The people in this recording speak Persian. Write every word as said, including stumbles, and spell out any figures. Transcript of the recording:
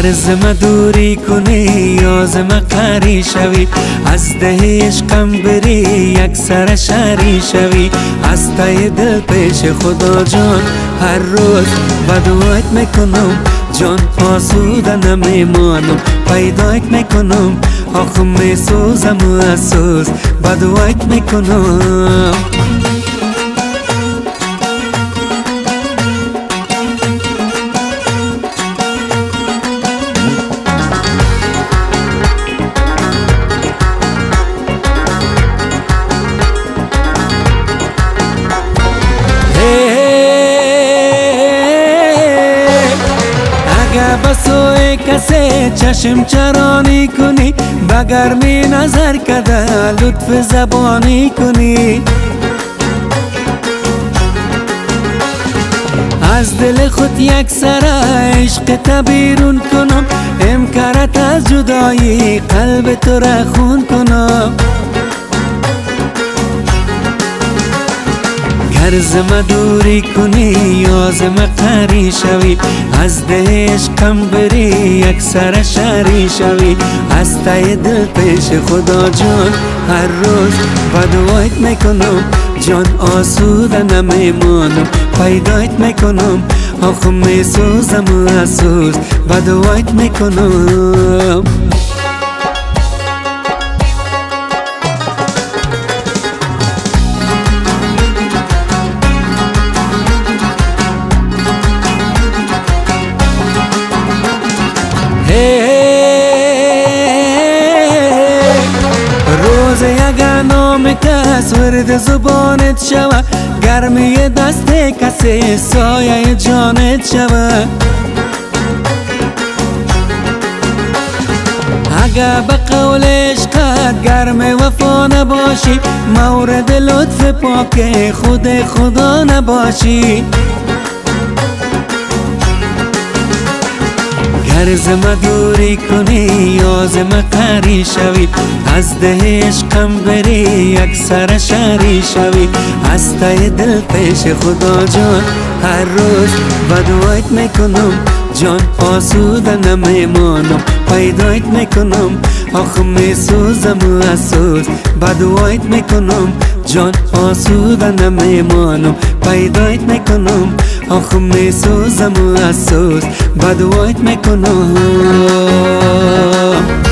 گر ز من دوری کنی یا ز من قهری شوی، از ده عشقم بری یک سر شهری شوی. از ته دل پیش خدا جان هر روز بدوایت میکنم، جان آسوده نمیمانم. پیدایت میکنم آخ میسوزم و افسوس بدوایت میکنم. بسوی کسی چشم چرانی کنی، به گرمی نظر کده لطف زبانی کنی. از دل خود یک سر عشق تا بیرون کنم، امکارت از جدایی قلب تو را خون کنم. گر ز من دوری کنی یا ز من قهری شوی، از ده عشقم بری یک سر شهری شوی. از ته دل پیش خدا جان هر روز بدوایت میکنم، جان آسوده نمیمانم. پیدایت میکنم آخ میسوزم و افسوس بدوایت میکنم. روز اگر نام کس ورد زبانت شوه، گرمی دست کسی سایه جانت شوه. اگر به قول عشقت گرم وفا نباشی، مورد لطف پاک خود خدا نباشی. گر ز من دوری کنی یا ز من قهری شوی، از ده عشقم بری یک سر شهری شوی. از ته دل پیش خدا جان هر روز بدوایت میکنم، جان آسوده نمیمانم. پیدایت میکنم آخ میسوزم و افسوس بدوایت میکنم، جان آسوده نمیمانم. پیدایت میکنم آخ میسوزم و افسوس بدوایت میکنم.